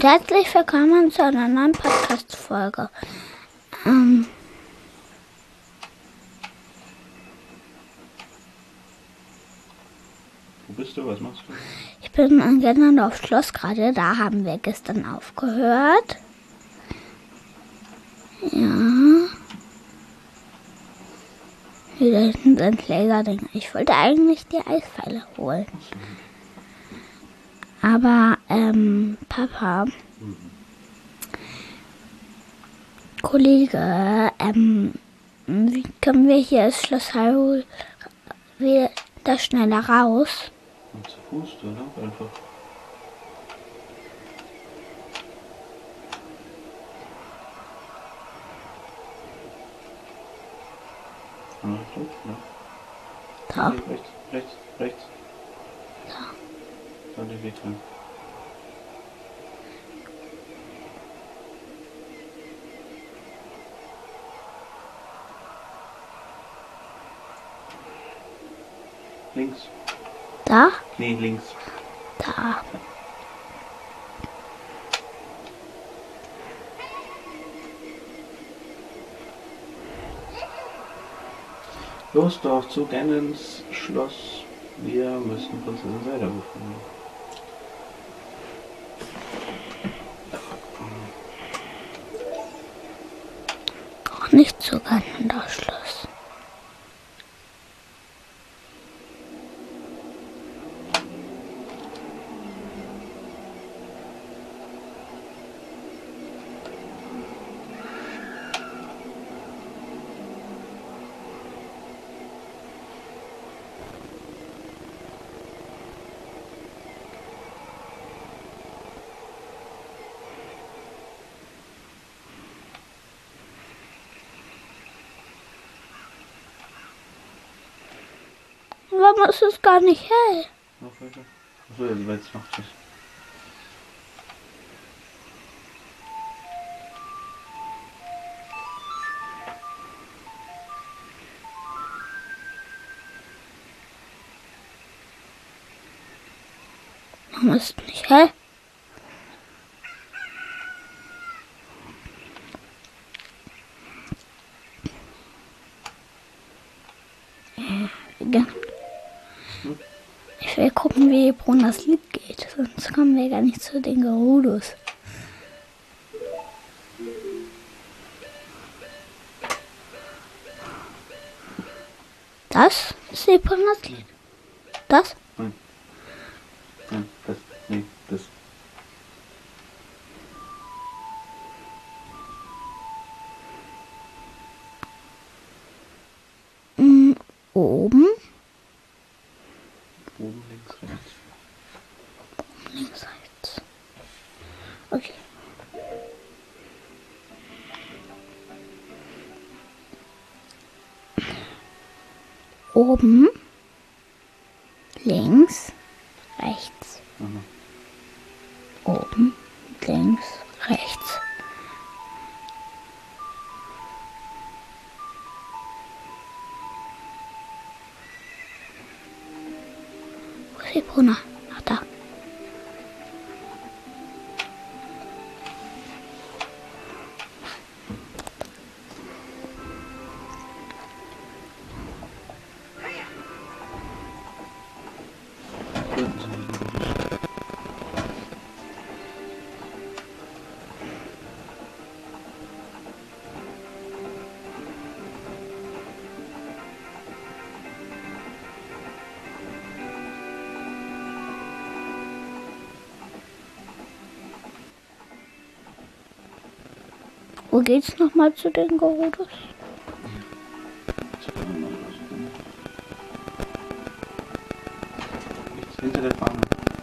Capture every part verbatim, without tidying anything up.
herzlich willkommen zu einer neuen Podcast-Folge. Ähm, Wo bist du? Was machst du? ich bin in Gennendorf Schloss gerade. Da haben wir gestern aufgehört. Ja. Hier da hinten sind Laserdinger. Ich wollte eigentlich die Eispfeile holen. Aber, ähm, Papa, Mhm. Kollege, ähm, wie können wir hier das Schloss Hyrule wieder schneller raus? Und zu Fuß, du, ne? Einfach. Ja, so, ja. Da. Nee, rechts, rechts, rechts. Da. Da den Weg lang. Links. Da? Nee, links. Da. Los doch zu Gennens Schloss. Wir müssen Prinzessin Zelda befinden. Auch nicht sogar in das Schloss. Warum ist es gar nicht hell? Noch weiter. Achso, ja, jetzt macht es. Warum ist es nicht hell? Ja. Ich will gucken, wie Brun das Lied geht. Sonst kommen wir gar nicht zu den Gerudos. Das ist die Brun das Lied. Das? Nein. Nein, das. Nee, das. Mm, oben. Oben, links, rechts. Links, rechts. Okay. Oben. Links. Rechts. Aha. Oben. Links. Rechts. Wo ist die Bruna? Ach, da. Wo geht's nochmal zu den Gerudos? Rechts, hinter der Fahne.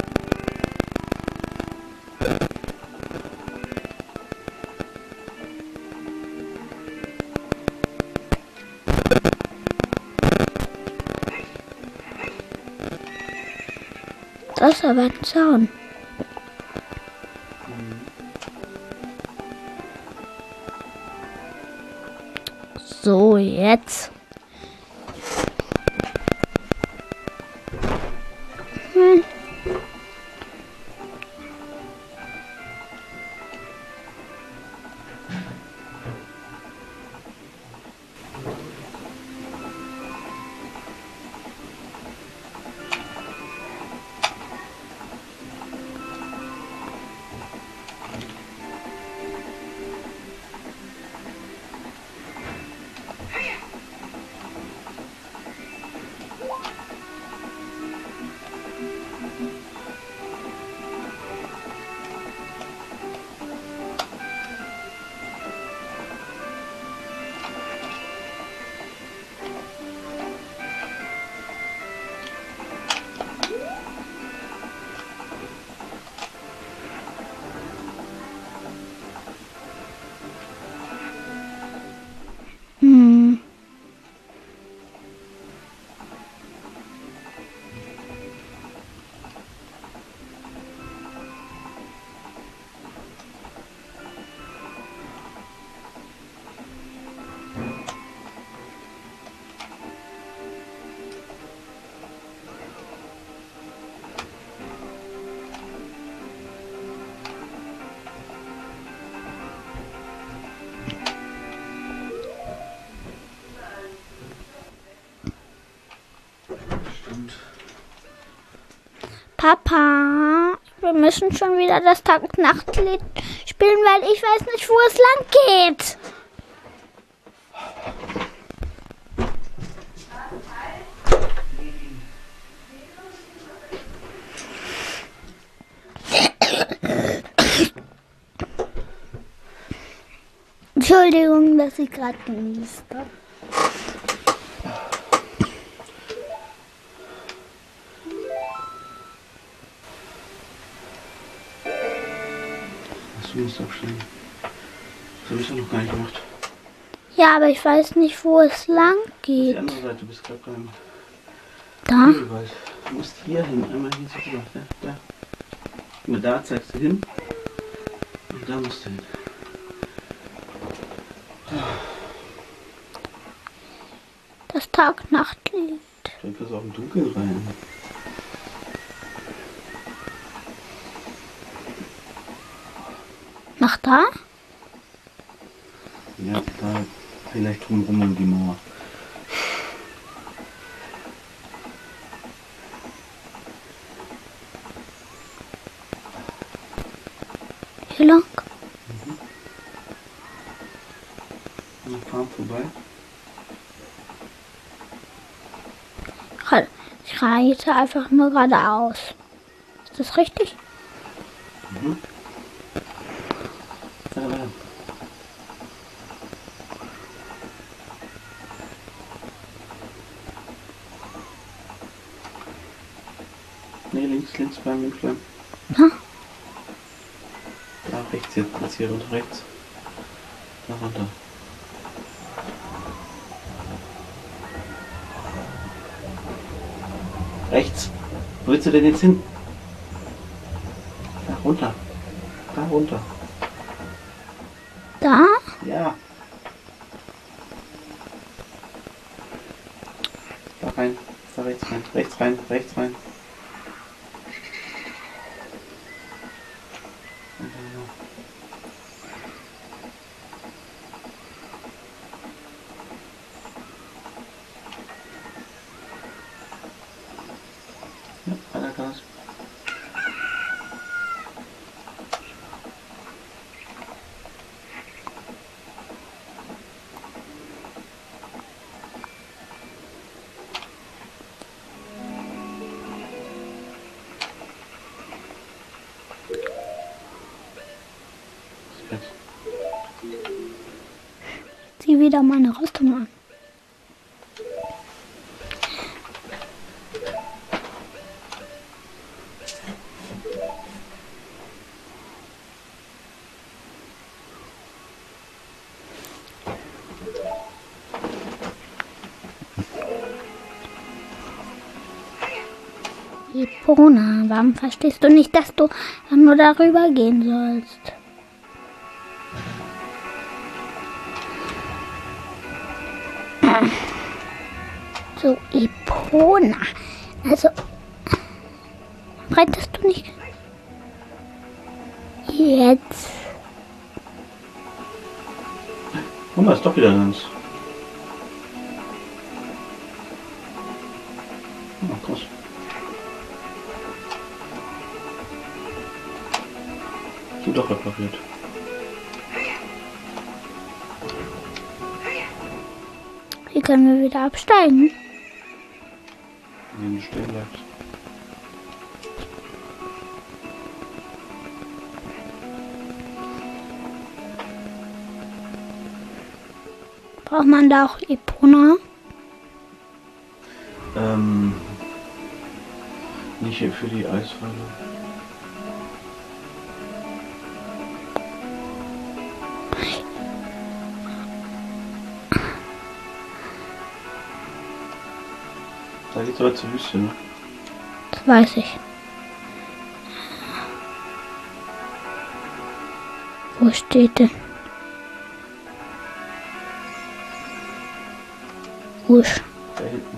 Das ist aber ein Zaun. So, jetzt. Hm. Papa, wir müssen schon wieder das Tag-Nacht-Lied spielen, weil ich weiß nicht, wo es lang geht. Entschuldigung, dass ich gerade genießt habe. Du musst aufstehen. Das habe ich ja noch gar nicht gemacht. Ja, aber ich weiß nicht, wo es lang Die geht. andere Seite, du bist gerade beim Da? Urwald. Du musst hier hin, einmal hier so rüber. Da, da. Und da zeigst du hin. Und da musst du hin. Das Tag-Nacht-Lied. Vielleicht pass auf im Dunkeln rein. Nach da? Ja, da vielleicht drumherum um die Mauer. Hier lang? Mhm. An der Farm vorbei. Ich reite einfach nur geradeaus. Ist das richtig? Mhm. Warte, warte. Nee, links, links beim Windschleim. Ja. Da rechts jetzt, jetzt hier runter rechts. Da runter. Rechts. Wo willst du denn jetzt hin? Da runter. Da runter. Da? Ja. Da rein. Da rechts rein. Rechts rein. Rechts rein. Ja, weiter Gas. Jetzt. Zieh wieder meine Rüstung an. Epona, warum verstehst du nicht, dass du nur darüber gehen sollst? So, Epona. Also, reitest du nicht? Jetzt. Guck mal, ist doch wieder ganz. Oh, krass. So doch repariert. Hier können wir wieder absteigen. Wenn du stehen bleibst. Braucht man da auch Epona? Ähm, nicht hier für die Eisfalle. Da geht's aber zur Wüste, ne? Das weiß ich. Wo steht denn? Wusch. Da hinten.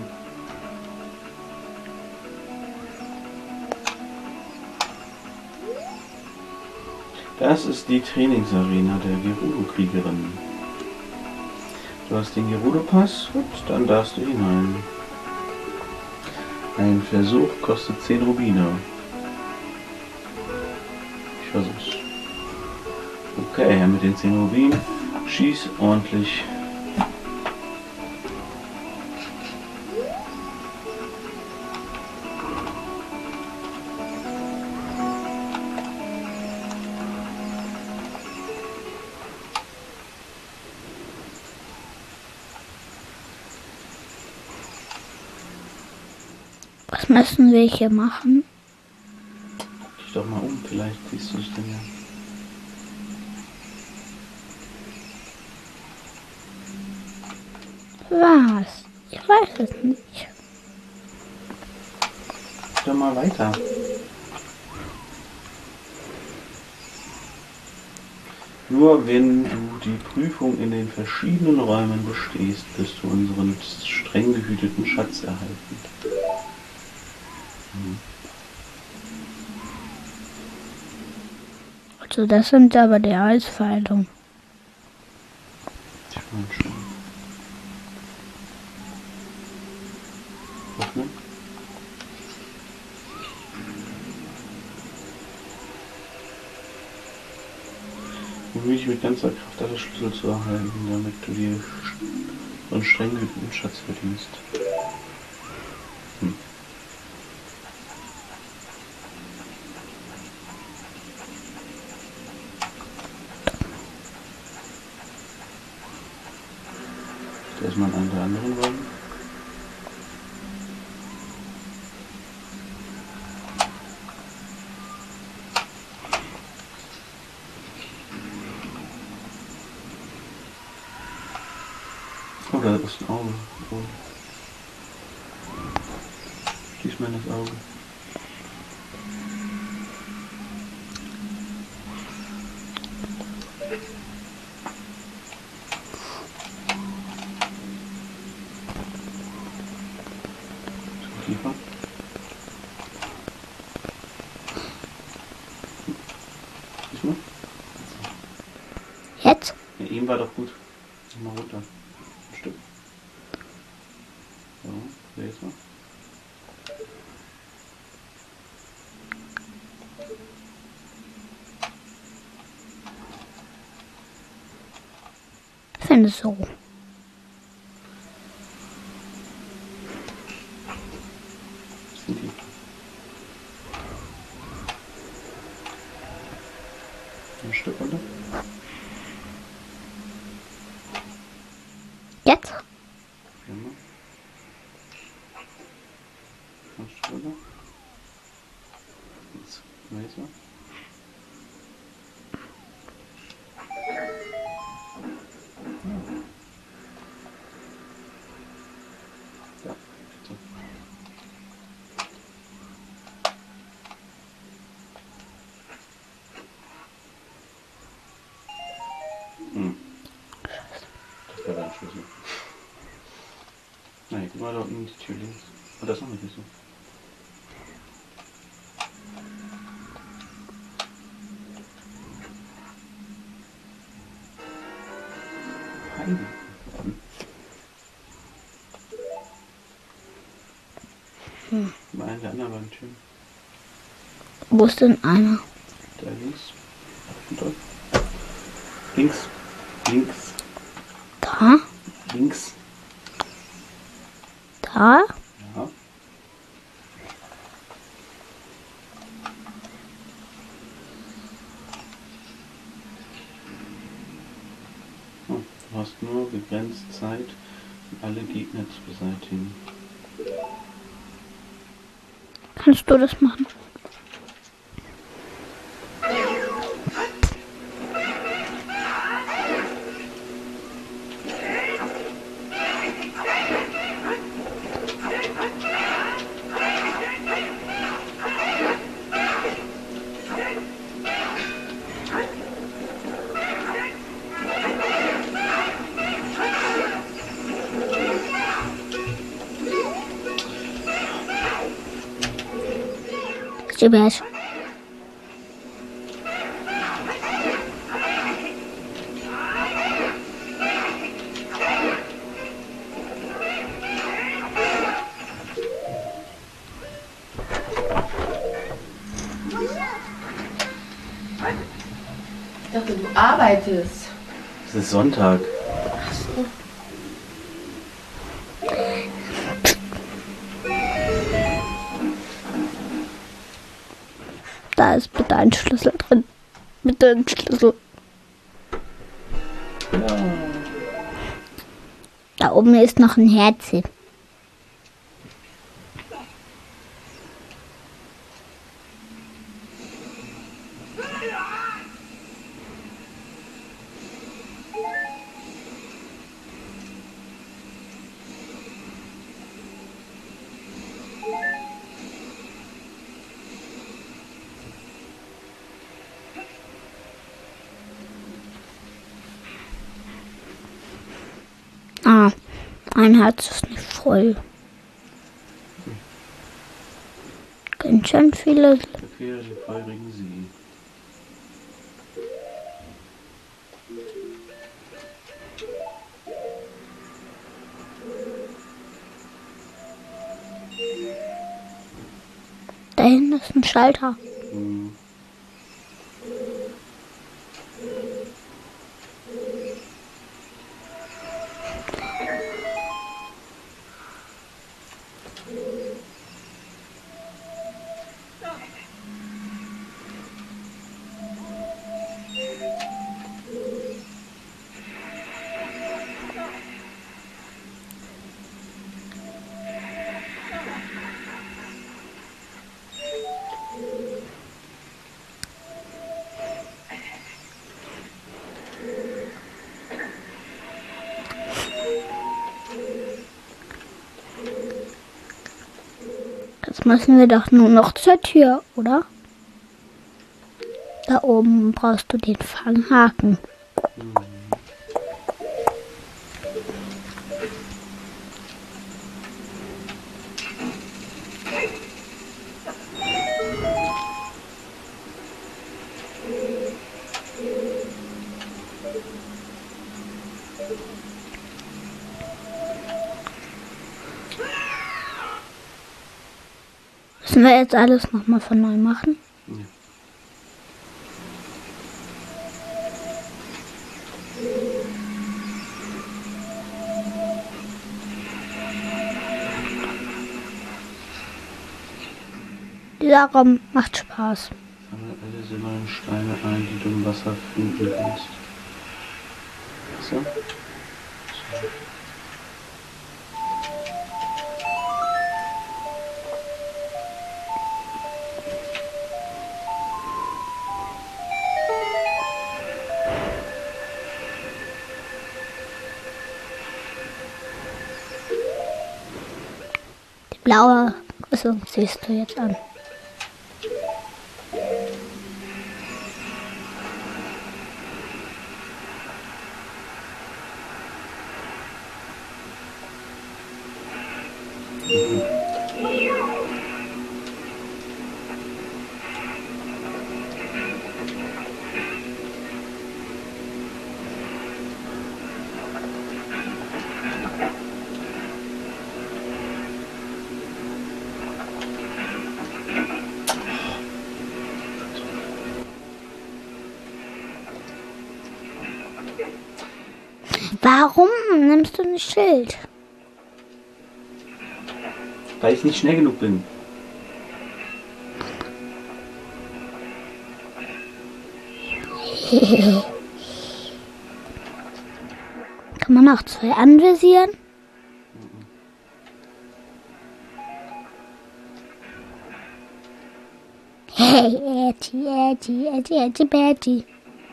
Das ist die Trainingsarena der Gerudo-Kriegerin. Du hast den Gerudo-Pass, gut, dann darfst du hinein. Ein Versuch kostet zehn Rubine. versuch's. Okay, mit den zehn Rubinen. Schieß ordentlich. Was müssen wir hier machen? Dich doch mal um, vielleicht siehst du es denn ja. Was? Ich weiß es nicht. Doch mal weiter. Nur wenn du die Prüfung in den verschiedenen Räumen bestehst, wirst du unseren streng gehüteten Schatz erhalten. Hm. Also das sind aber die Eisfeilungen. Ich meine schon. Öffnen. Bemühe dich mit ganzer Kraft, alle Schlüssel zu erhalten, damit du dir so einen streng gehüteten Schatz verdienst. Hm. Erstmal an der anderen Räume. Oh, da ist ein Auge. Oh. Schließ mal in das Auge. Tiefer. Siehst du mal? Jetzt? Ja, eben war doch gut. Mal runter. Ein Stück. So, jetzt mal. Ich finde es so. Bisschen tiefer. Ein Stück runter. Jetzt? Ja, mal. Ein Stück runter. Jetzt. Na, jetzt mal. Ja, bitte. Hm. Das war dein Schlüssel. Nein, guck mal da unten die Tür links. Oh, das ist noch nicht so. Heidi. Hm. Mal eine der anderen beiden Türen. Wo ist denn einer? Da links. Und dort. Links. Links. Da? Links. Da? Ja. Oh, du hast nur begrenzt Zeit, um alle Gegner zu beseitigen. Kannst du das machen? Siebert. dachte, du arbeitest. Es ist Sonntag. Ach so. Da ist bitte ein Schlüssel drin. Bitte ein Schlüssel. Ja. Da oben ist noch ein Herzchen. Ah, ein Herz ist nicht voll. Ganz schön viele. Befehle den feurigen Sie. Da hinten ist ein Schalter. Hm. Jetzt müssen wir doch nur noch zur Tür, oder? Da oben brauchst du den Fanghaken. Hm. Müssen wir jetzt alles nochmal von neu machen? Ja. Dieser Raum macht Spaß. Sammle alle silbernen Steine ein, die du im Wasser finden kannst. So. Die blaue Rüstung siehst du jetzt an. Warum nimmst du ein Schild? Weil ich nicht schnell genug bin. Kann man auch zwei anvisieren? Hey, Etty, Etty, Etty, Etty, Betty.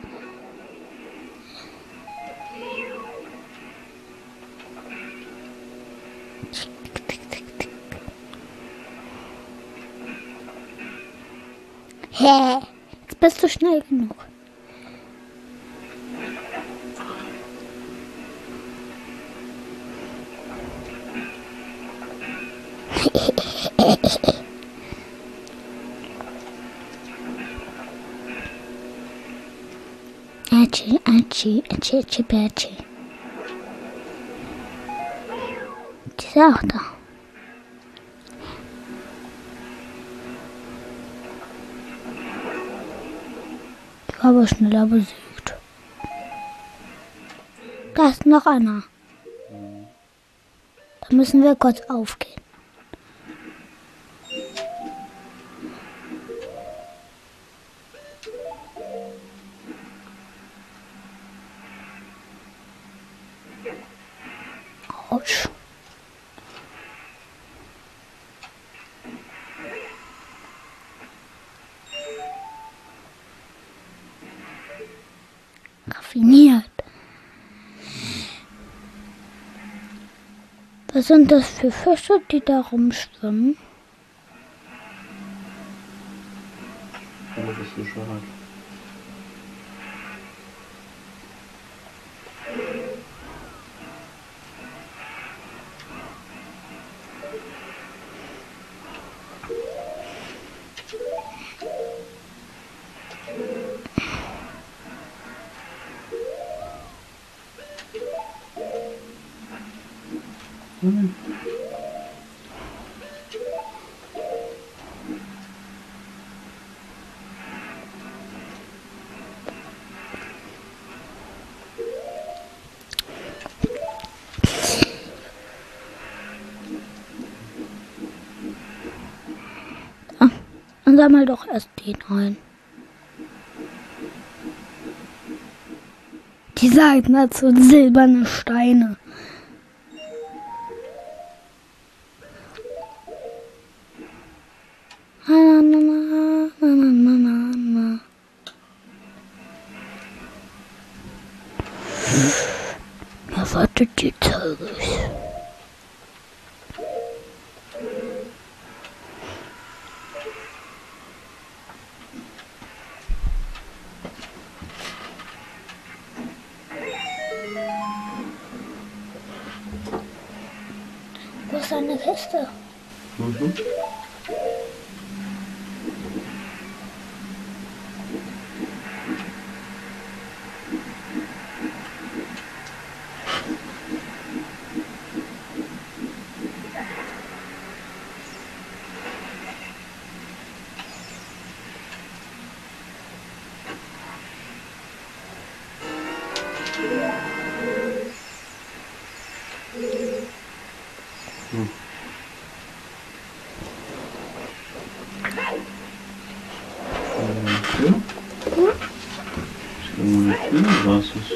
Hä? Jetzt bist du schnell genug. Achi, Achi, Achi, Achi, Achi. Die ist auch da. Ich war aber schneller besiegt. Da ist noch einer. Da müssen wir kurz aufgehen. Autsch. Raffiniert. Was sind das für Fische, die da rumschwimmen? Ja, das ist Fische halt. Mhm. Ah, dann sammel doch erst den ein. Die sagen dazu silberne Steine. Na, na, na, na, na, na, na. Ja, wartet die Tage. Wo ist deine Kiste? Mhm. Hm. Tür? Ist irgendwo eine Tür oder was ist?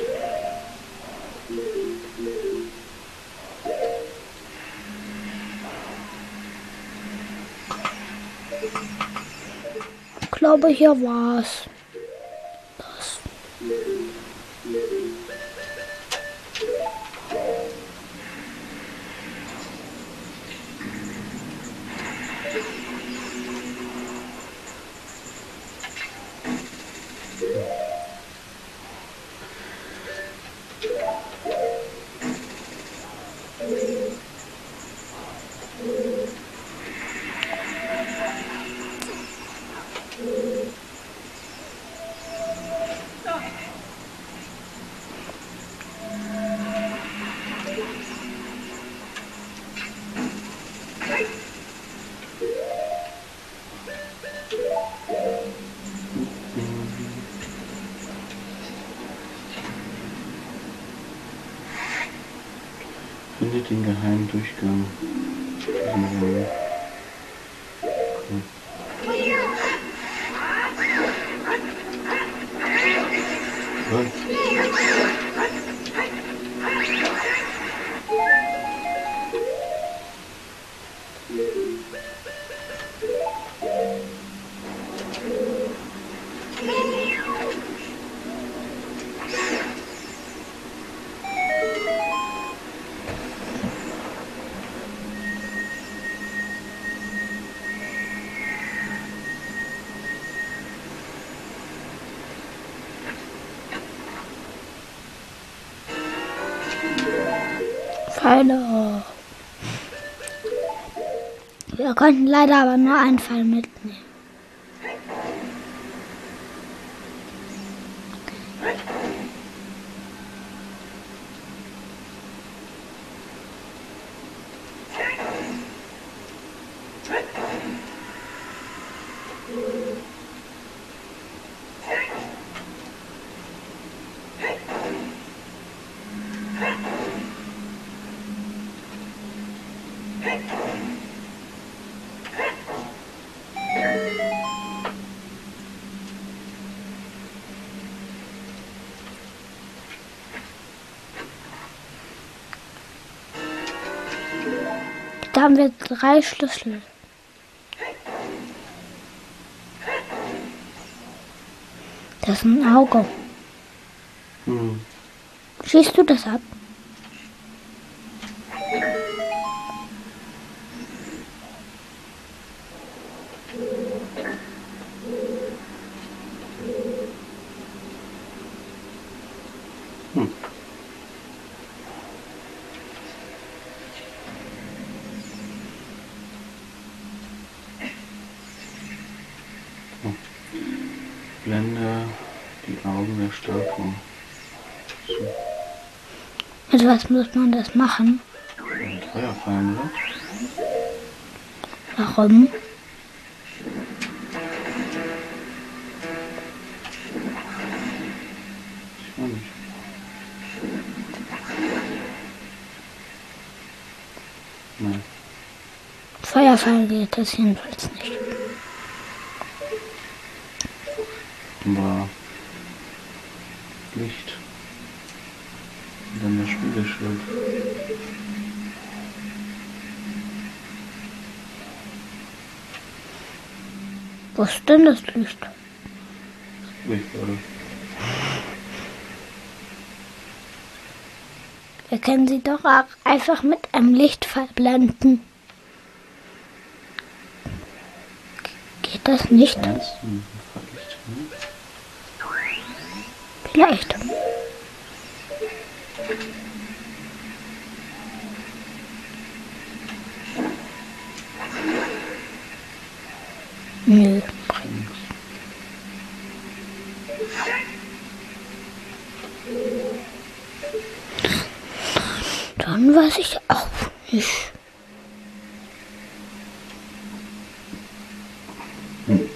Ich glaube, hier war's. Das. Findet den geheimen Durchgang. Hm. Was? Pfeile. Wir konnten leider aber nur einen Pfeil mitnehmen. Da haben wir drei Schlüssel. Das ist ein Auge. Hm. Schießt du das ab? Hm. Blende die Augen der Statue. So. Mit was muss man das machen? Mit Feuerfallen, oder? Warum? Ich weiß nicht. Nein. Feuerfall geht das jedenfalls nicht. Aber Licht. Und dann der Spiegelschild. Wo ist denn das Licht? Licht, oder? Wir können sie doch auch einfach mit einem Licht verblenden. Geht das nicht? Meinst du, ein Licht, ne? Vielleicht. Nö. Dann weiß ich auch nicht. Hm.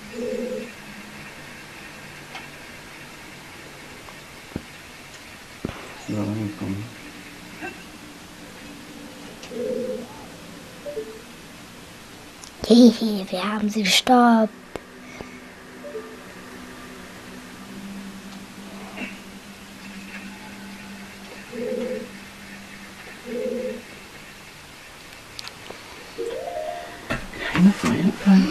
Da reingekommen. Hehe, wir haben sie gestoppt. Keine Feuerfallen.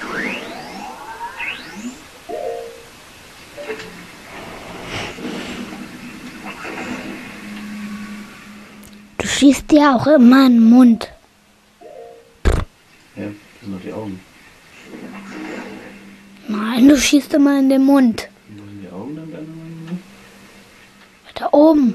Du schießt dir auch immer in den Mund. Ja, das sind doch die Augen. Nein, du schießt immer in den Mund. Wo sind die Augen dann deiner Meinung nach? Da oben.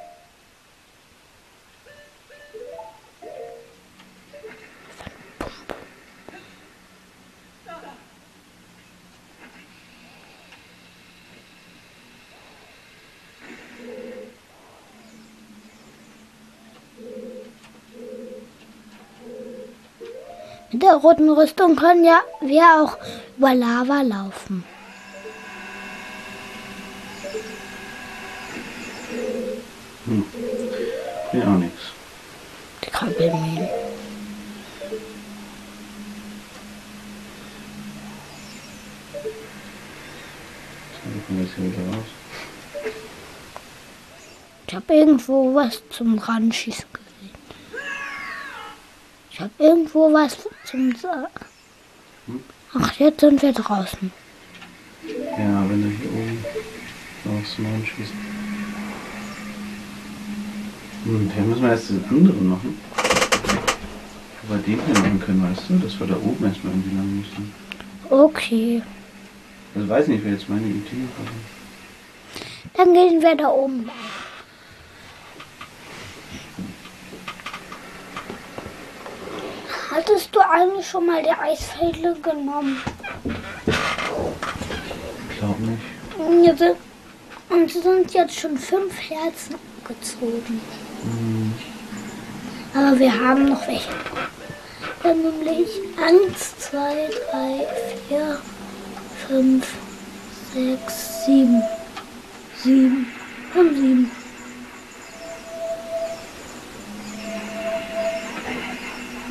Mit der roten Rüstung können ja wir auch über Lava laufen. Hm. Ja, auch nichts. Die Krabbelminen. Dann kommen wir jetzt hier wieder raus. Ich habe irgendwo was zum Ranschießen gesehen. Ich habe irgendwo was zum... Sa Ach, jetzt sind wir draußen. Ja, wenn du hier oben aufs Maul schießt. Hm, dann müssen wir erst den anderen machen. Wo wir den hier machen können, weißt du? Dass wir da oben erstmal irgendwie lang müssen. Okay, Also weiß nicht, wer jetzt meine Idee hat. dann gehen wir da oben lang. Hattest du eigentlich schon mal die Eisfälle genommen? Ich glaube nicht. Ja, wir- Und es sind jetzt schon fünf Herzen gezogen. Hm. Aber wir haben noch welche. Wir haben nämlich eins, zwei, drei, vier, fünf, sechs, sieben. Sieben. Wir haben sieben.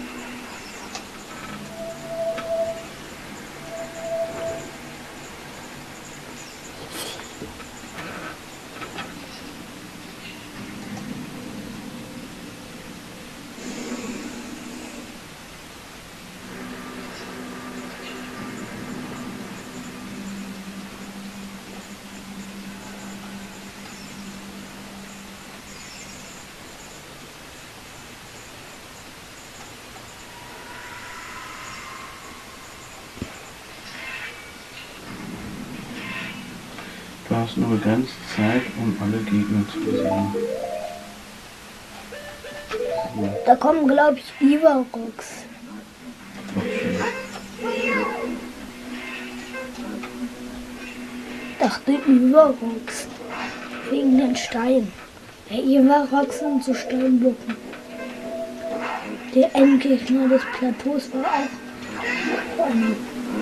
hast nur begrenzt Zeit, um alle Gegner zu besiegen. So, Da kommen, glaube ich, Ivarox. okay. Dachte Ivarox. Wegen den Steinen. Der Ivarox sind so Steinblöcken. Der Endgegner des Plateaus war auch so einer.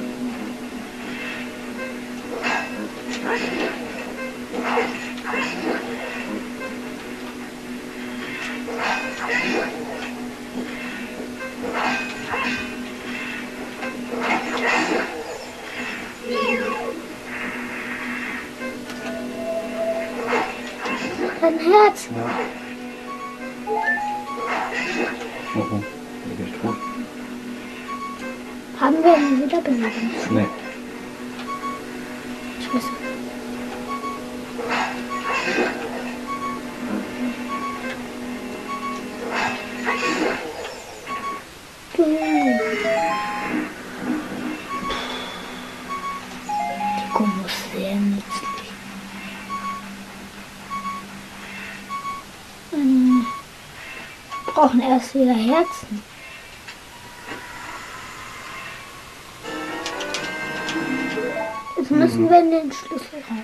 Ein Herz. Ja. Oh oh, da bin ich tot. Haben wir ihn wiederbelebt? Nee. Ich weiß. Die Gummo ist sehr nützlich. Ähm, wir brauchen erst wieder Herzen. Jetzt müssen wir in den Schlüssel rein.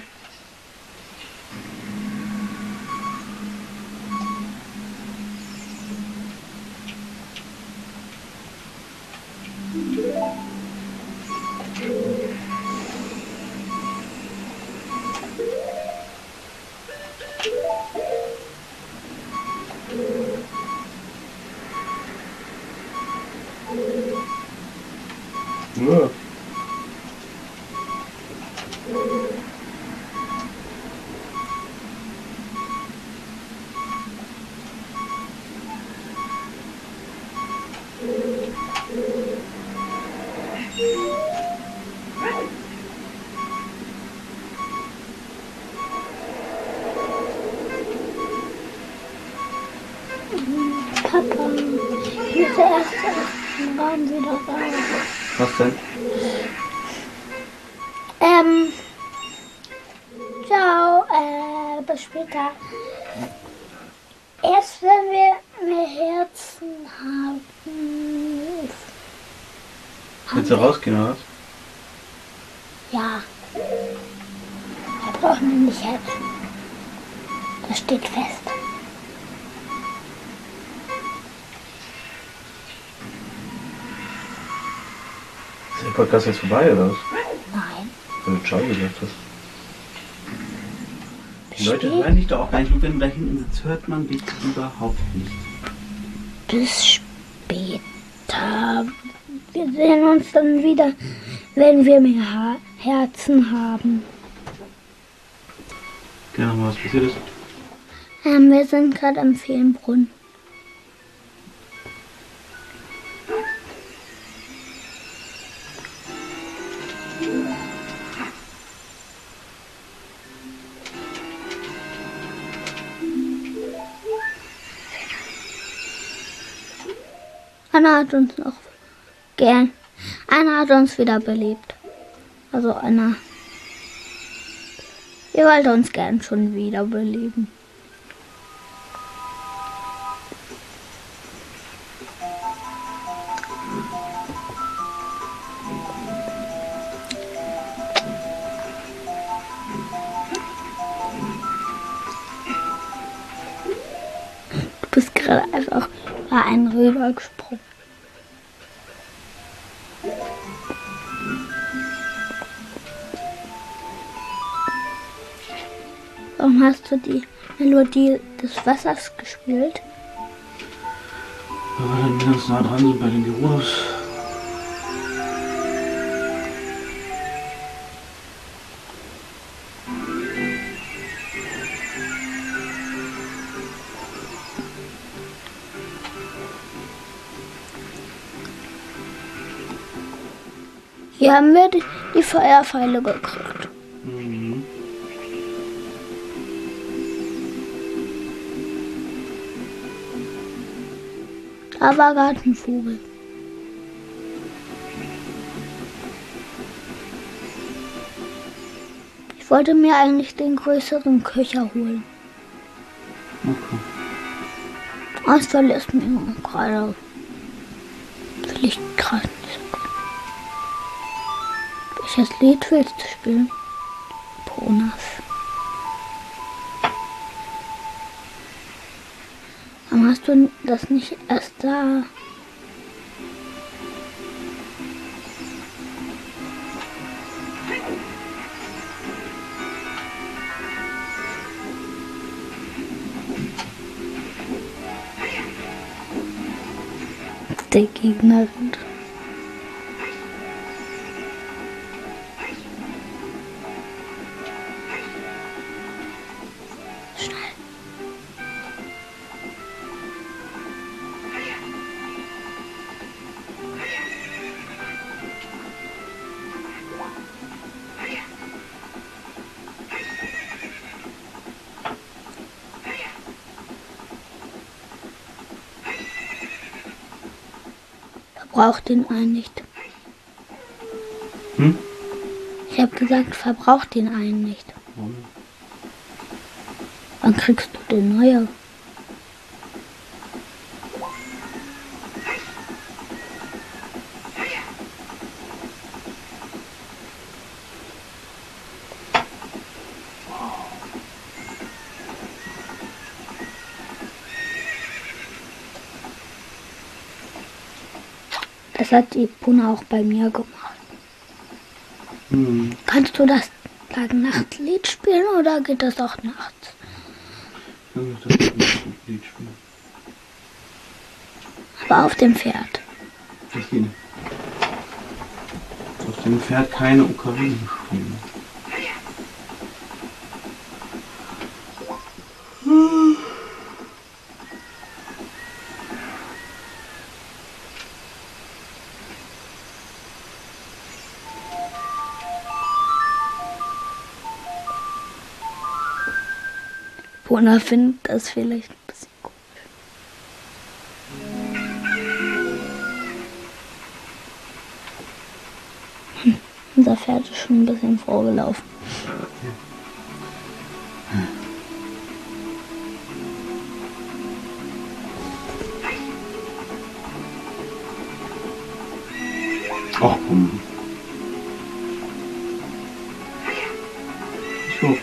Ja. Papa, ich muss erst aus dem Raum wieder raus. Was denn? Ähm, ciao, äh, bis später. Erst wenn wir mehr Herzen haben. Willst du rausgehen oder was? Ja. Wir brauchen nämlich Herzen. Das steht fest. Ist der Podcast jetzt vorbei oder was? Nein. Weil du Ciao gesagt hast. Die Leute hören dich doch auch gar nicht. Und wenn du da hinten sitzt, hört man dich überhaupt nicht. Bis später. Wir sehen uns dann wieder, wenn wir mehr ha Herzen haben. Genau, mal was passiert ist. Ähm, wir sind gerade am Feenbrunnen. Anna hat uns noch gern. Anna hat uns wieder belebt. Also Anna. Ihr wollt uns gern schon wieder beleben. Du bist gerade einfach bei einem rübergesprungen. Warum hast du die Melodie des Wassers gespielt? Weil wir dann ganz nah dran sind bei den Gerudos. Hier haben wir die, die Feuerpfeile gekriegt. Mhm. Da war gerade ein Vogel. Die Ich wollte mir eigentlich den größeren Köcher holen. Okay. Das verlässt mir gerade. Will ich gerade nicht so gut. Welches Lied willst du spielen? Ponas. Warum hast du das nicht erst da? Der Gegner rennt. Schnell. Verbraucht den einen nicht. Hm? Ich habe gesagt, verbraucht den einen nicht. Warum? Dann kriegst du den neue. Das hat die Puna auch bei mir gemacht. Hm. Kannst du das Nachtlied spielen oder geht das auch nachts? Ich kann doch das Lied spielen. Aber auf dem Pferd. Das geht nicht. Auf dem Pferd keine Okarine spielen. Puna findet das vielleicht ein bisschen gut. Hm, unser Pferd ist schon ein bisschen vorgelaufen. Ach komm. Ich hoffe.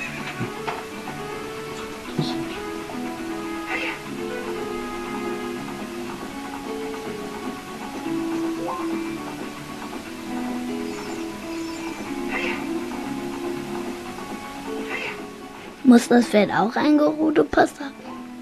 Muss das Pferd auch ein Gerudo-Pass haben?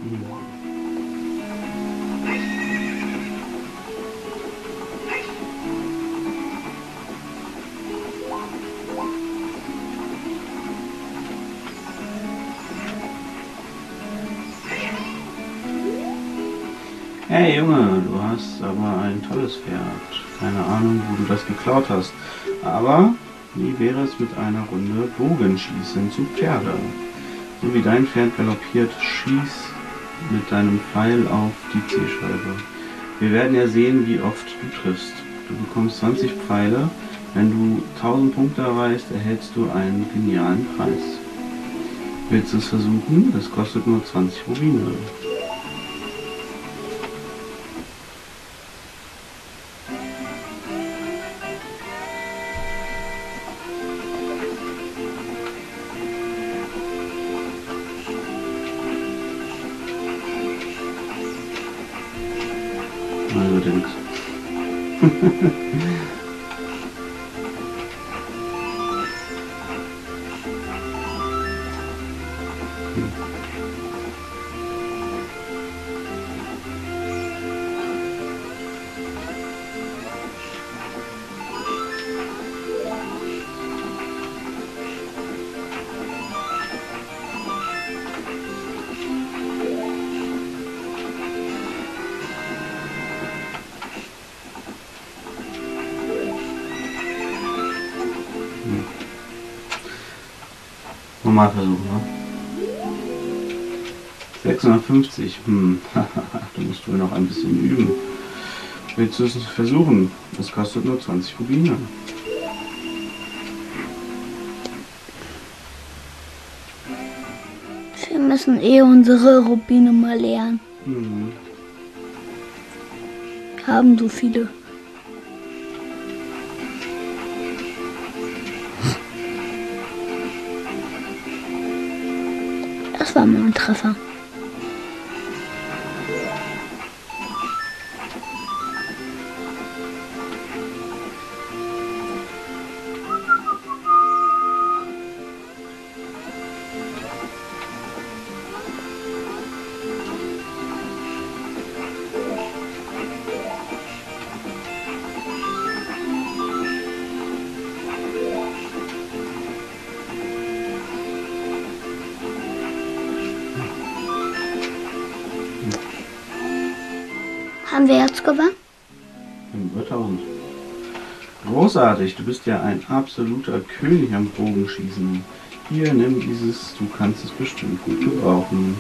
Hey Junge, du hast aber ein tolles Pferd. Keine Ahnung, wo du das geklaut hast. Aber wie wäre es mit einer Runde Bogenschießen zu Pferde? So wie dein Pferd galoppiert, schieß mit deinem Pfeil auf die Zielscheibe. Wir werden ja sehen, wie oft du triffst. Du bekommst zwanzig Pfeile. Wenn du tausend Punkte erreichst, erhältst du einen genialen Preis. Willst du es versuchen? Das kostet nur zwanzig Rubine. Allerdings. Nochmal versuchen, ne? sechshundertfünfzig, hm, du musst wohl noch ein bisschen üben. Willst du es versuchen? Das kostet nur zwanzig Rubine. müssen eh unsere Rubine mal lernen. Mhm. Wir haben so viele. Das war mal ein Treffer. Haben wir jetzt gewonnen? Über tausend. Großartig, du bist ja ein absoluter König am Bogenschießen. Hier, nimm dieses, du kannst es bestimmt gut gebrauchen.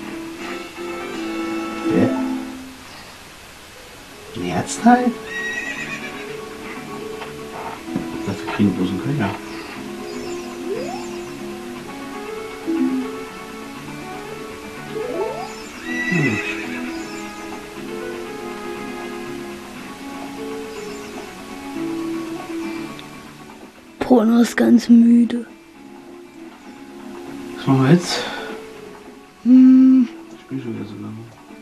Hä? Ein Herzteil? Dafür kriegen wir bloß einen Köcher. Hm. Porno ist ganz müde. Was machen wir jetzt? Hm, Ich spiele schon wieder so lange.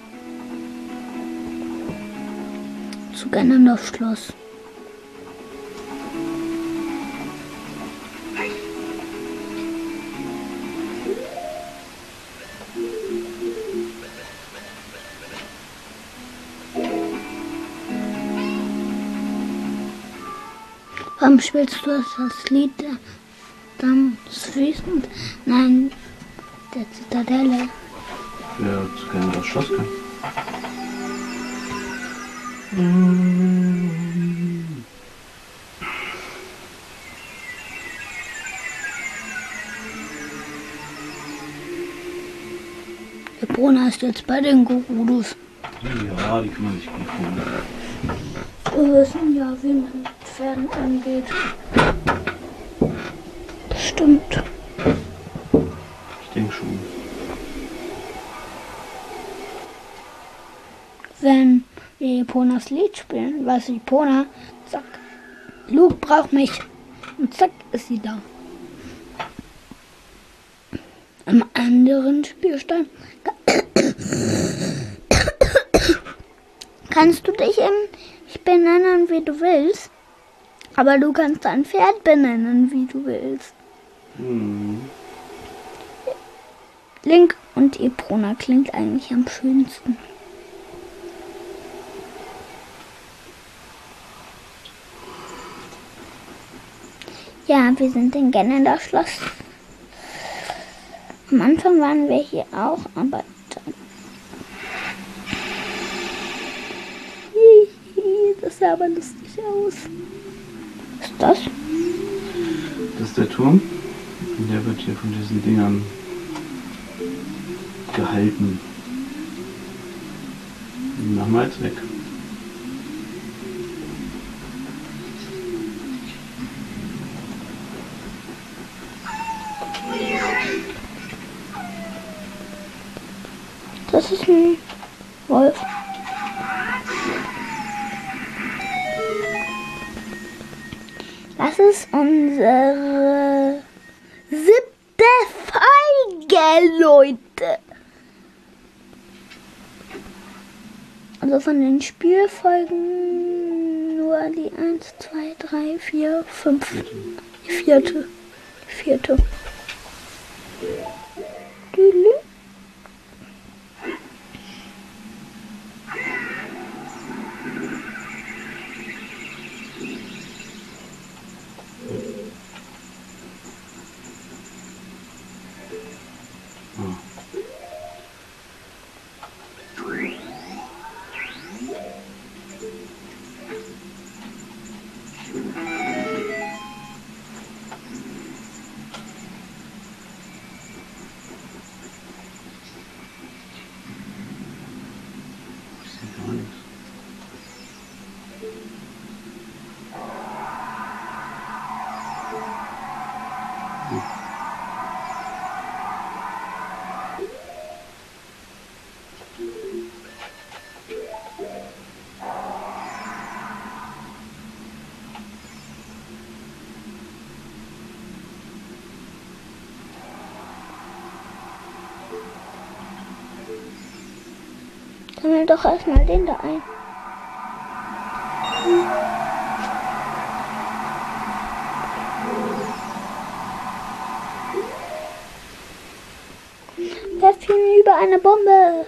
zu Ganondorf Schloss. Warum spielst du das, das Lied der des Wüstens? Nein, der Zitadelle. Wer zu gerne das Schloss kann. Epona ist jetzt bei den Gurudus. Ja, die kümmern sich gut um. Wir wissen ja, wie man mit Pferden angeht. Bestimmt. Ich denke schon. Wenn wir Eponas Lied spielen, weiß Epona, zack, Luke braucht mich. Und zack, ist sie da. Am anderen Spielstand kannst du dich im benennen, wie du willst. Aber du kannst dein Pferd benennen, wie du willst. Hm. Link und Epona klingt eigentlich am schönsten. Ja, wir sind in Ganondorf Schloss. Am Anfang waren wir hier auch, aber dann... Das sah aber lustig aus. Was ist das? Das ist der Turm. Und der wird hier von diesen Dingern gehalten. Den machen wir jetzt weg. Das ist ein Wolf. Das ist unsere siebte Folge, Leute. Also von den Spielfolgen nur die eins, zwei, drei, vier, fünf. Die vierte. Die vierte. Tüdelü. Sammel doch erstmal den da ein. Werf ihn über eine Bombe.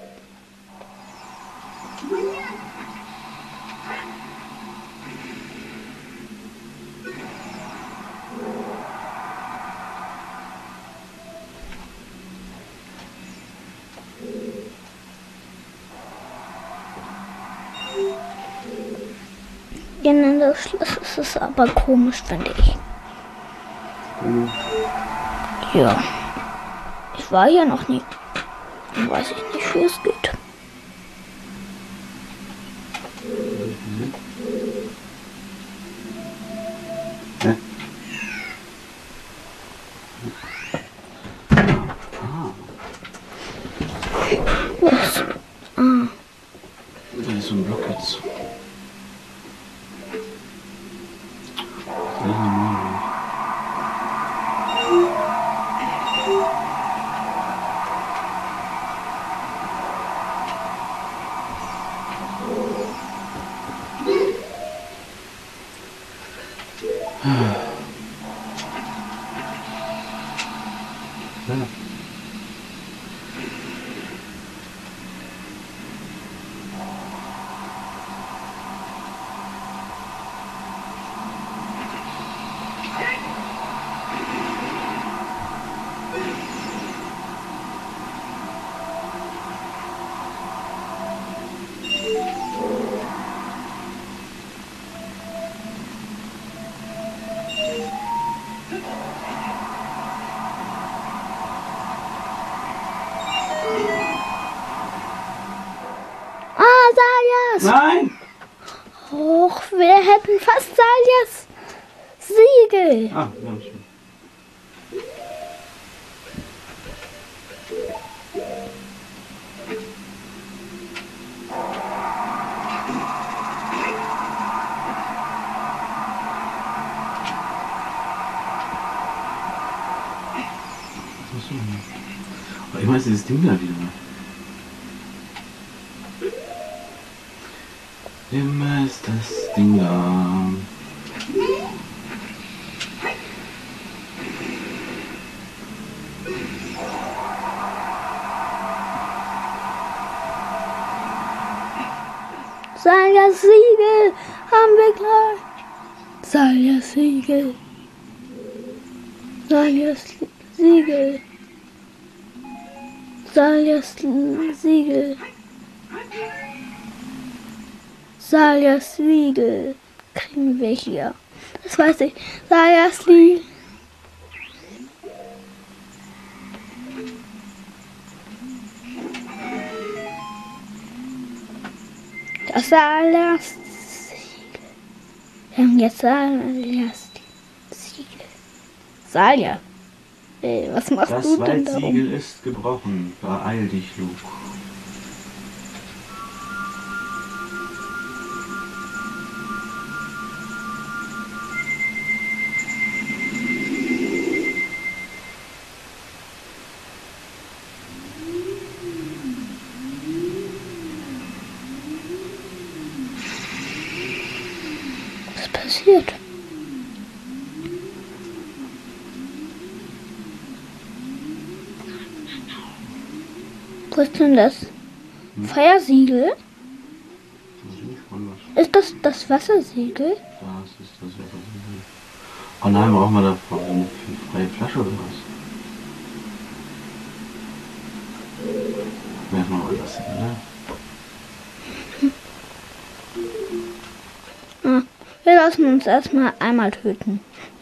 In das Schloss ist es aber komisch, finde ich. Mhm. Ja. Ich war ja noch nie. Dann weiß ich nicht, wie es geht. Hä? Was? Ah. Da ist so ein Block jetzt. Das ist normal. Ja. Ah, Saljas! Nein! Och, wir hätten fast Saljas Siegel. Ah, wir haben schon. Achso. Aber ich weiß dieses Ding da wieder. Immer ist das Ding da. Saljas Siegel haben wir gleich. Saljas Siegel. Saljas Siegel. Saljas Siegel. Saljas Siegel kriegen wir hier. Das weiß ich. Saljas Siegel. Das Saljas Siegel. Wir haben jetzt Saljas Siegel. Salja. Ey, was machst Das du denn da Waldsiegel rum? ist gebrochen. Beeil dich, Luke. Was passiert? Wo ist denn das Feuersiegel? Das ist nicht anders. Ist das das Wassersiegel? Das ist das Wassersiegel. Oh nein, brauchen wir da eine freie Flasche oder was? Werfen wir mal das hin, oder? Ah, wir lassen uns erstmal einmal töten.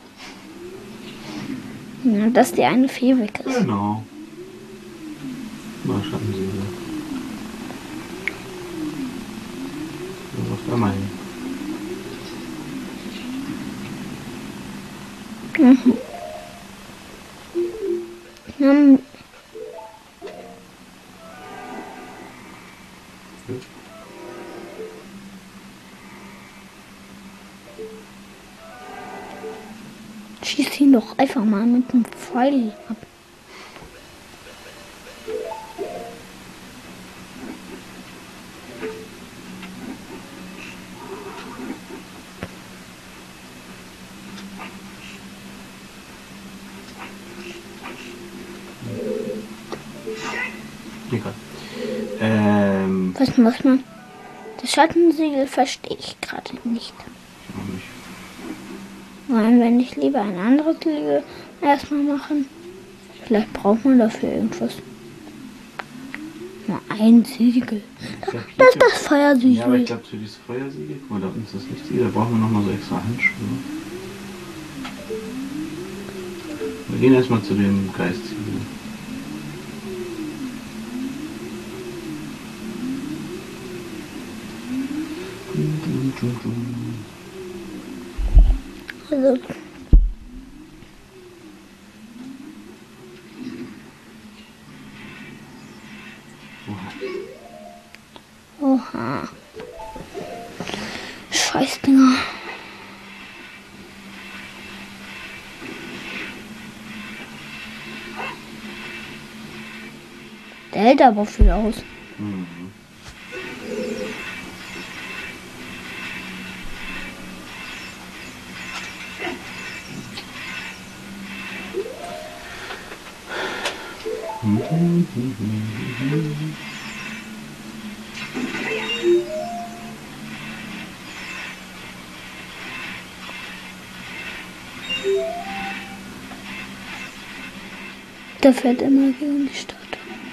Ja, dass die eine Fee weg ist. Genau. Mal Schattensiegel. So, auf einmal hin. Mhm. Ähm, schieß ihn doch einfach mal mit dem Pfeil ab. Was muss man? Das Schattensiegel verstehe ich gerade nicht. Auch nicht. Wollen wir nicht lieber ein anderes Siegel erstmal machen? Vielleicht braucht man dafür irgendwas. Nur ein Siegel. Ich glaub, Das ist hier- das Feuersiegel. Ja, aber ich glaube für dieses Feuersiegel, guck mal, da unten ist das Lichtsiegel, da brauchen wir nochmal so extra Handschuhe. Wir gehen erstmal zu dem Geistsiegel. Also, oha. Scheißdinger. Der hält aber viel aus. Mhm. Der fährt immer gegen die Stadt.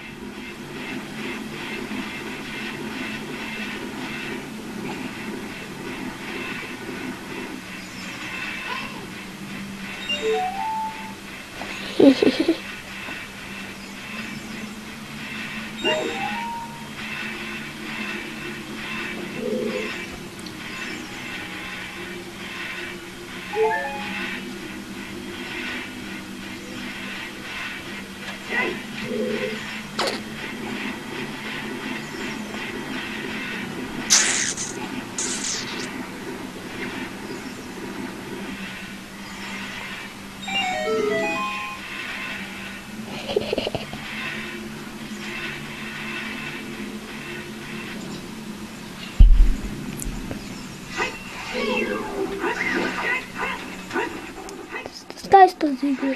Das Geistersiegel.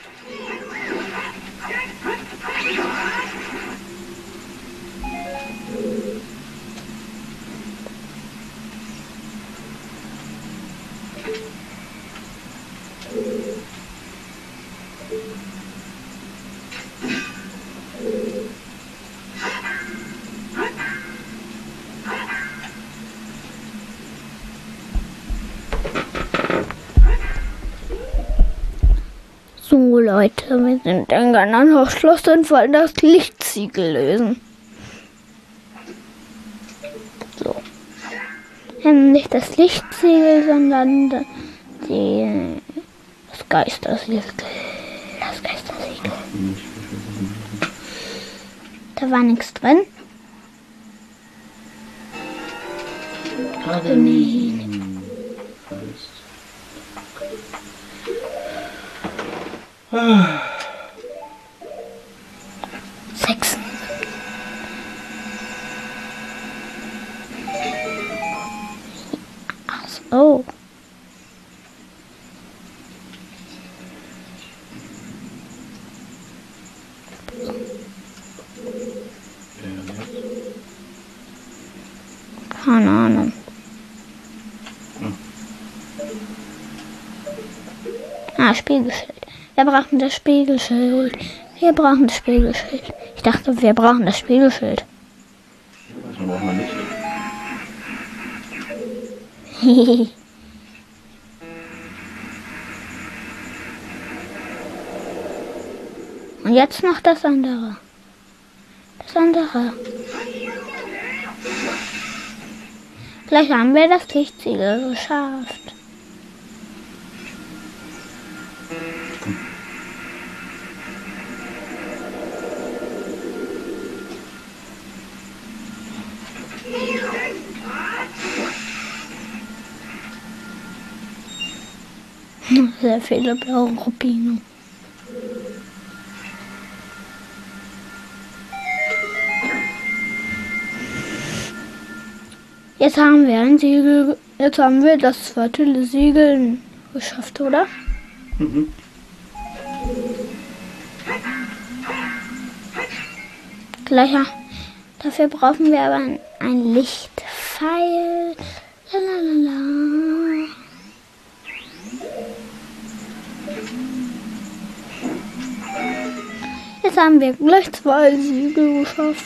So Leute, wir sind in Gananhof Schloss und wollen das Lichtsiegel lösen. So. Ähm, nicht das Lichtsiegel, sondern die, das Geistersiegel. Das Geistersiegel. Da war nichts drin. Gerade nicht. Sechs. Ach so. Keine Ahnung. Ah, Spiegelschild. Wir brauchen das Spiegelschild. Wir brauchen das Spiegelschild. Ich dachte, wir brauchen das Spiegelschild. Das braucht man nicht. Und jetzt noch das andere. Das andere. Gleich haben wir das Lichtsiegel geschafft. Sehr viele blaue Rubine. Jetzt haben wir ein Siegel, jetzt haben wir das zweite Siegel geschafft, oder? Mhm. Gleich, Dafür brauchen wir aber ein, ein Lichtpfeil. Lalalala. Jetzt haben wir gleich zwei Siegel geschafft.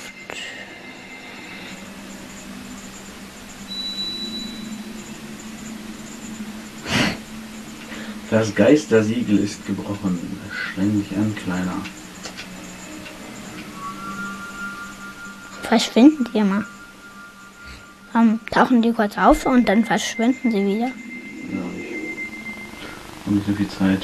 Das Geistersiegel ist gebrochen. Streng dich an, Kleiner. Verschwinden die immer. Ähm, tauchen die kurz auf und dann verschwinden sie wieder. Ja, ich habe nicht so viel Zeit.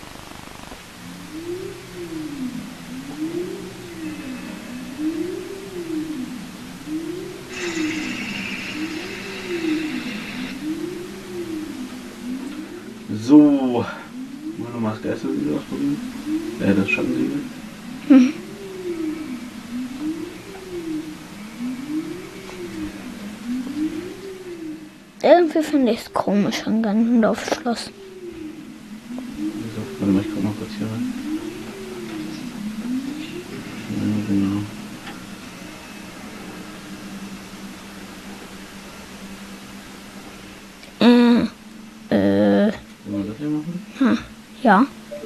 So, wollen wir nochmal das Geistersiegel ausprobieren? Äh, das Schattensiegel? Hm. Irgendwie finde ich es komisch an Ganondorfs Schloss. Wieso? Warte mal, ich guck mal kurz hier rein. Ja, genau. Äh, äh, Wollen wir das hier machen? hm, ja.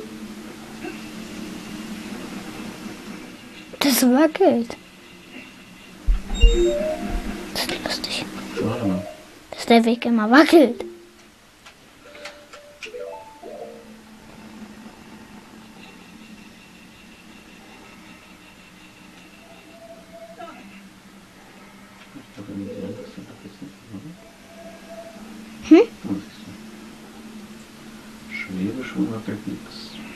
Das wackelt. Das ist lustig. Warte mal. Dass der Weg immer wackelt. Ich glaube, wenn die Angst sind, das jetzt nicht, oder? Hm? Oh, siehst du. Schwebeschwung wackelt nix.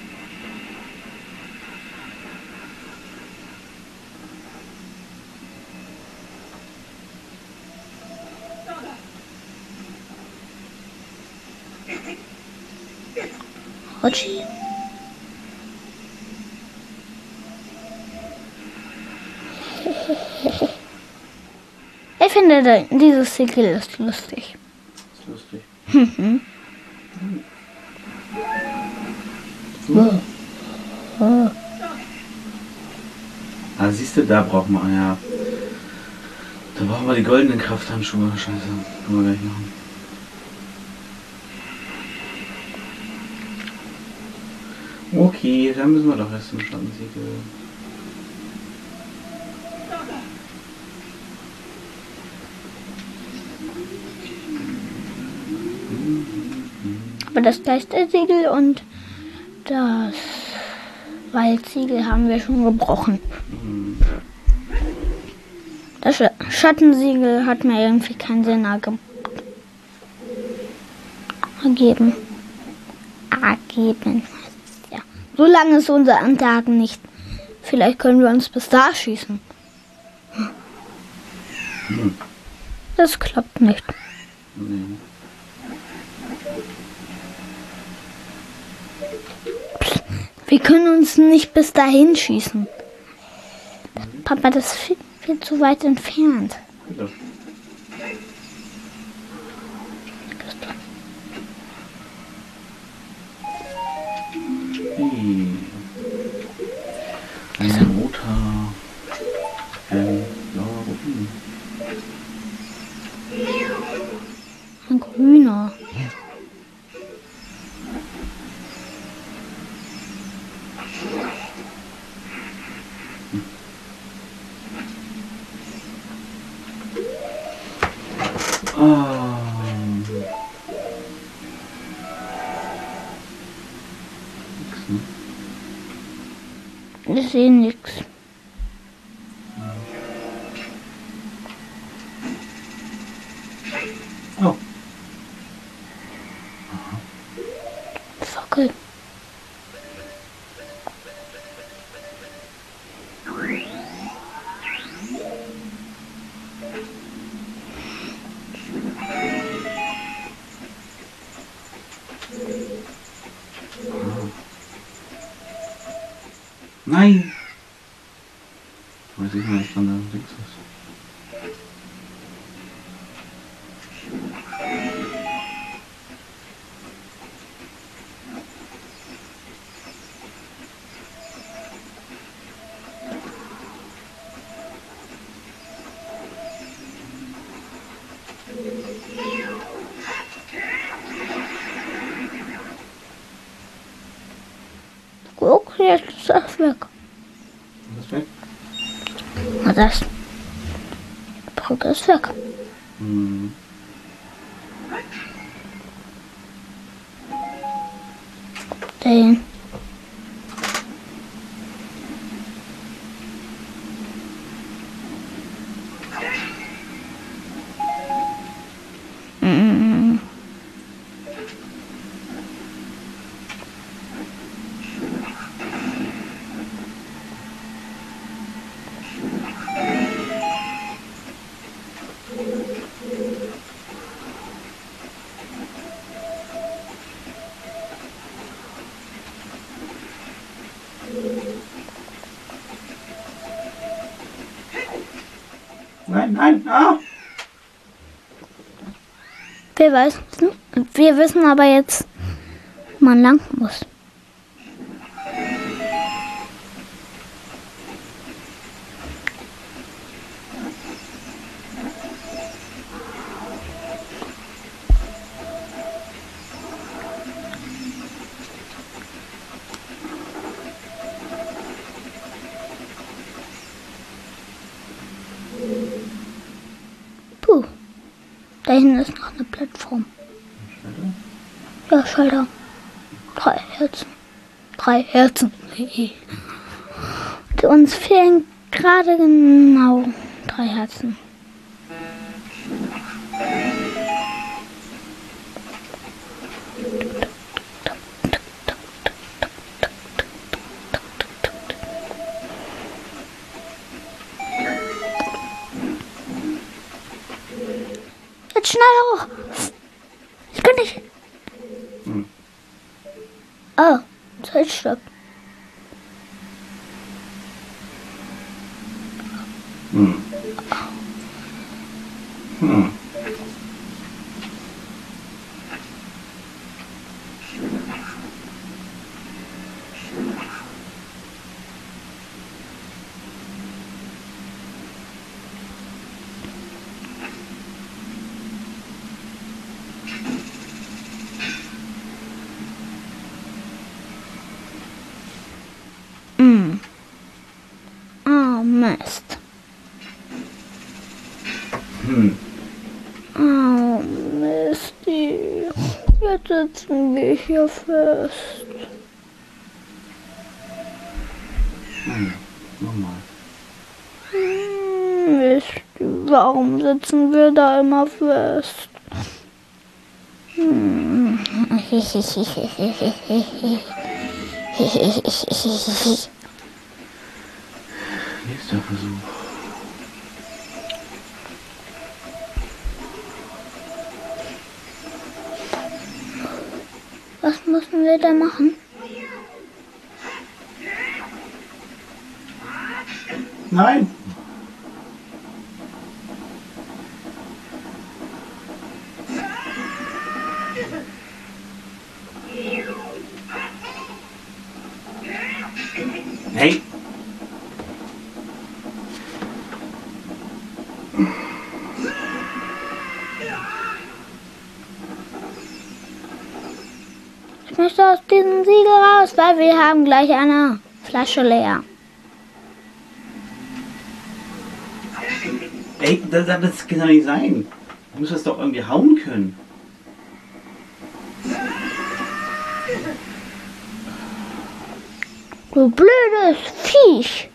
Hotschi. Ich finde da- dieses Siegel ist lustig. Das ist lustig. Mhm. Ah, siehst du, da brauchen wir, ja. Da brauchen wir die goldenen Krafthandschuhe. Scheiße, können wir gleich machen. Okay, dann müssen wir doch erst zum Schattensiegel. Aber das Geistersiegel und das Waldsiegel haben wir schon gebrochen. Hm. Das Sch- Schattensiegel hat mir irgendwie keinen Sinn erge- ergeben. Ergeben. Ja. So lange ist unser Antagen nicht. Vielleicht können wir uns bis da schießen. Hm. Das klappt nicht. Nee. Wir können uns nicht bis dahin schießen. Papa, das ist viel, viel zu weit entfernt. Ja. Hey. Ein roter, ein blauer Rubin. Ein grüner. Ah. Nix, ne? Ich sehe nichts. Oh. Fackel. Nein! Weiß ich nicht, wann da links ist. jetzt ist das weg. Was ist weg? Na das. Die Brücke ist weg. Hm. Den. Mm. Nein, nein, ah! Wir wissen, wir wissen aber jetzt, wo man lang muss. Puh, da hinten ist noch eine Plattform. Ja, Schalter. Drei Herzen. Drei Herzen. Uns fehlen gerade genau drei Herzen. Jetzt schnell hoch. Ich kann nicht. Hm. Oh, Zeitstopp. Hm. Hm. Mm. Oh, Mist. Hm. Oh, Misty. Jetzt sitzen wir hier fest. Naja, nochmal. Hm, Misty, warum sitzen wir da immer fest? Hm. Nächster Versuch. Was müssen wir da machen? Nein! Hey! Ich möchte aus diesem Siegel raus, weil wir haben gleich eine Flasche leer. Ey, das, das kann doch nicht sein. Du musst das doch irgendwie hauen können. Du blödes Viech.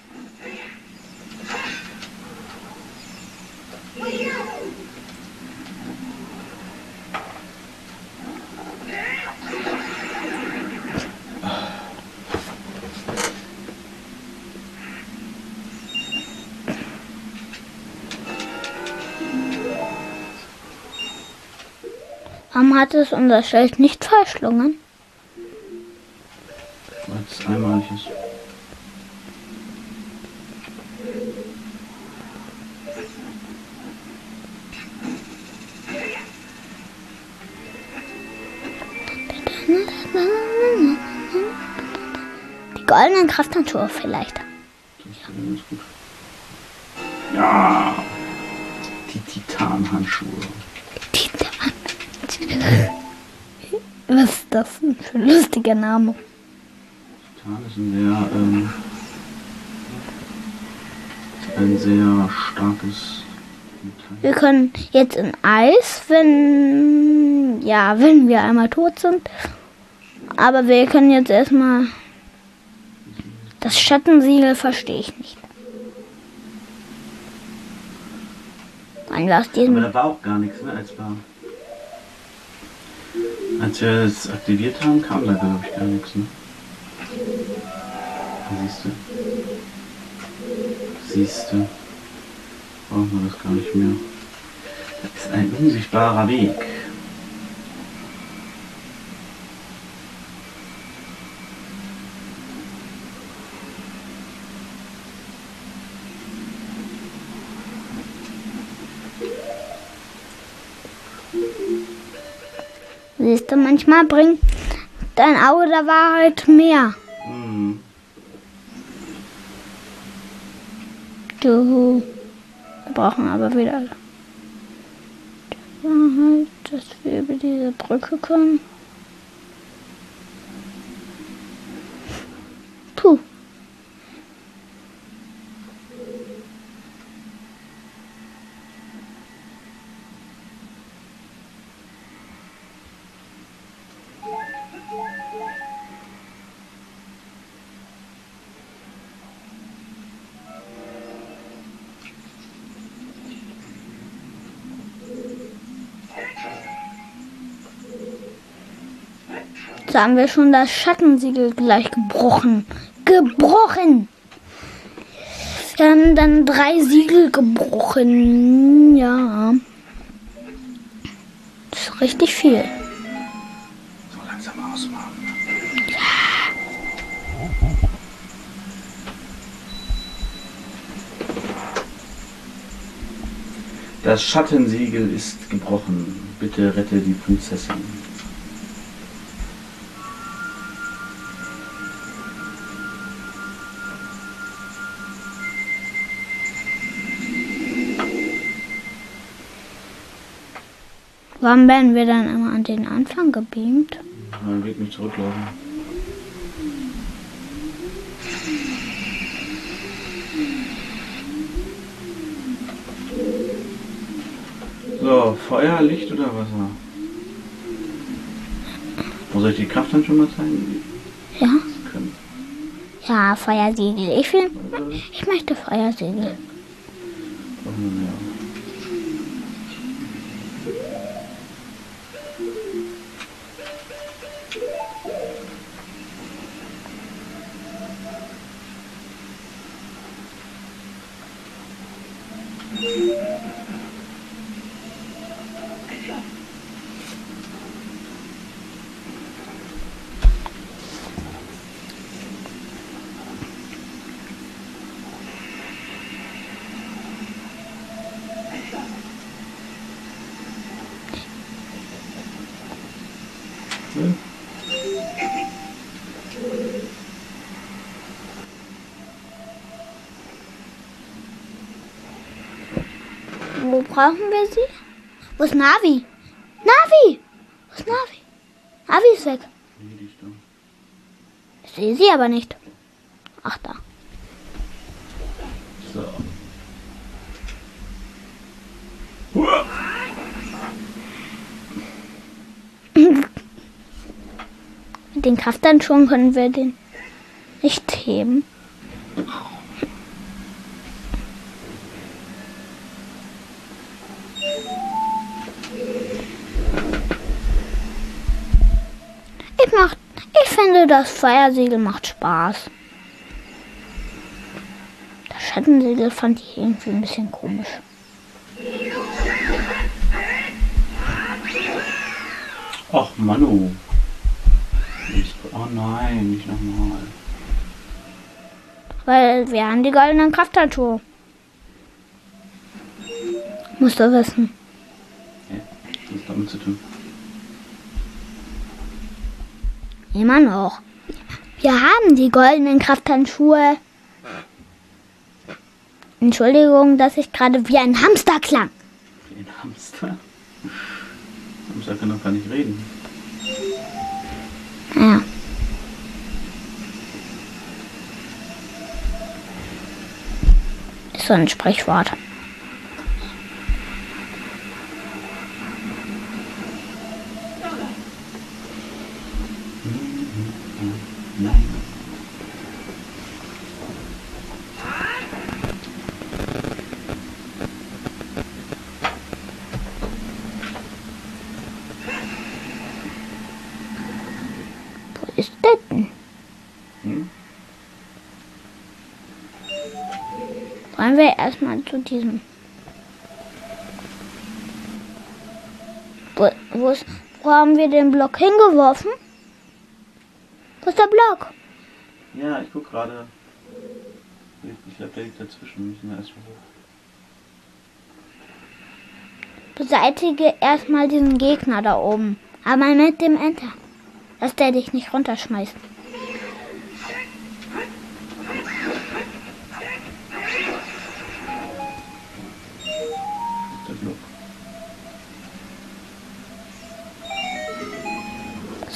Warum hat es unser Schild nicht verschlungen? Weil es einmalig ist. Die goldenen Krafthandschuhe vielleicht. Das ist ganz gut. Ja! Die Titanhandschuhe. Titan. Was ist das denn für ein lustiger Name? Titan ist ein sehr, ähm, ein sehr starkes Metall. Wir können jetzt in Eis, wenn, ja, wenn wir einmal tot sind. Aber wir können jetzt erstmal, das Schattensiegel verstehe ich nicht. Wann war aus diesem... Aber da war auch gar nichts, ne, als wir, als wir es aktiviert haben, kam da, glaube ich, gar nichts, ne? Siehst du? Siehst du? Brauchen wir das gar nicht mehr. Das ist ein unsichtbarer Weg. Siehst du, manchmal bringt dein Auge der Wahrheit mehr. Mhm. Du, wir brauchen aber wieder die Wahrheit, dass wir über diese Brücke kommen. Puh. Jetzt haben wir schon das Schattensiegel gleich gebrochen. Gebrochen! Wir haben dann drei Siegel gebrochen. Ja. Das ist richtig viel. So langsam ausmachen. Das Schattensiegel ist gebrochen. Bitte rette die Prinzessin. Warum werden wir dann immer an den Anfang gebeamt? Mein Weg nicht zurücklaufen. So, Feuer, Licht oder Wasser? Wo soll ich die Kraft dann schon mal zeigen? Ja. Das können. Ja, Feuersiegel. Ich will, ich möchte Feuersiegel. Brauchen wir mehr. Wo brauchen wir sie? Wo ist Navi? Navi! Wo ist Navi? Navi ist weg. Nee, die ist da. Ich sehe sie aber nicht. Ach, da. So. Mit den Krafthandschuhen können wir den nicht heben. Ich, mach, ich finde, das Feuersiegel macht Spaß. Das Schattensiegel fand ich irgendwie ein bisschen komisch. Ach, Manu. Oh nein, nicht nochmal. Weil wir haben die goldenen Krafthandschuhe. Musst du wissen. Ja, was hat damit zu tun? Immer noch. Wir haben die goldenen Krafthandschuhe. Entschuldigung, dass ich gerade wie ein Hamster klang. Wie ein Hamster? Hamster kann doch gar nicht reden. Ja. so ein Sprichwort. Wo ist das denn? Hm? Wollen wir erstmal zu diesem. Wo, wo, ist, wo haben wir den Block hingeworfen? Wo ist der Block? Ja, ich guck gerade. Ich glaube, der liegt dazwischen. Müssen wir erstmal hoch. Beseitige erstmal diesen Gegner da oben. Aber mit dem Enter. Dass der dich nicht runterschmeißt. Der Block. Das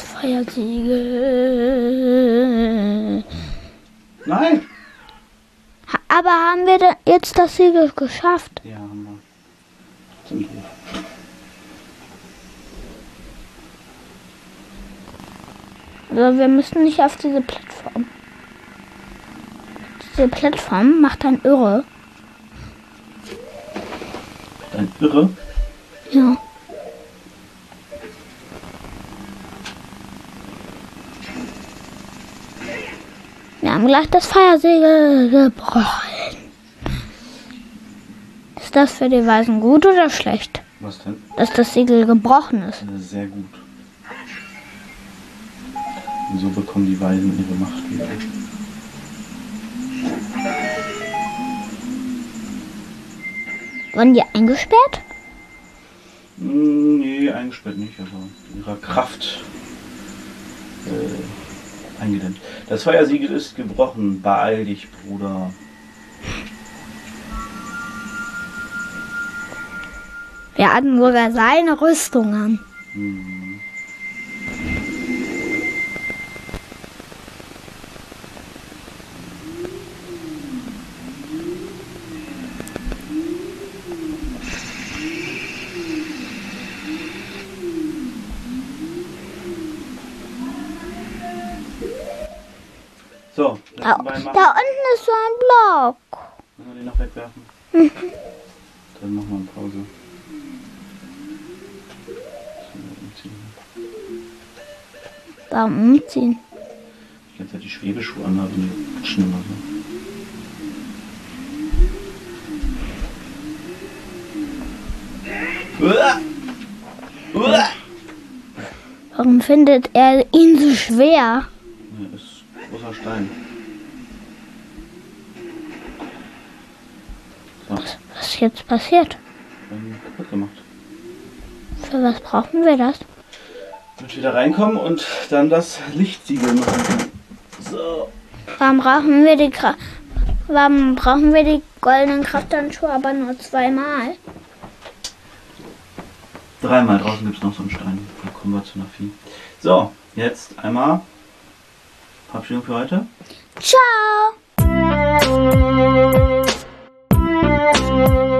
Feuersiegel. Nein! Ha- Aber haben wir denn jetzt das Siegel geschafft? Ja, haben wir. Ziemlich gut. Also wir müssen nicht auf diese Plattform. Diese Plattform macht dann irre. Ein Irre? Ja. Wir haben gleich das Feuersegel gebrochen. Ist das für die Weisen gut oder schlecht, Was denn? dass das Segel gebrochen ist? Das ist sehr gut. Und so bekommen die Weisen ihre Macht wieder. Wurden die eingesperrt? Hm, nee, eingesperrt nicht, aber ihrer Kraft äh, eingedämmt. Das Feuersiegel ist gebrochen. Beeil dich, Bruder. Wir hatten sogar seine Rüstung an. Hm. So, Da, letzten Bein machen. da unten ist so ein Block. Müssen wir den noch wegwerfen? Dann machen wir eine Pause. Warum umziehen? Ich kann jetzt halt die Schwebeschuhe anhaben, die rutschen immer so. Uah! Uah! Warum findet er ihn so schwer? Ja, ist großer Stein. So, Was ist jetzt passiert? dann kaputt gemacht. Für was brauchen wir das? Damit wir da reinkommen und dann das Lichtsiegel machen. So. Warum brauchen wir die Kra Warum brauchen wir die goldenen Krafthandschuhe aber nur zweimal? Dreimal draußen gibt es noch so einen Stein. Da kommen wir zu einer Vieh. So, jetzt einmal Verabschiedung für heute. Ciao!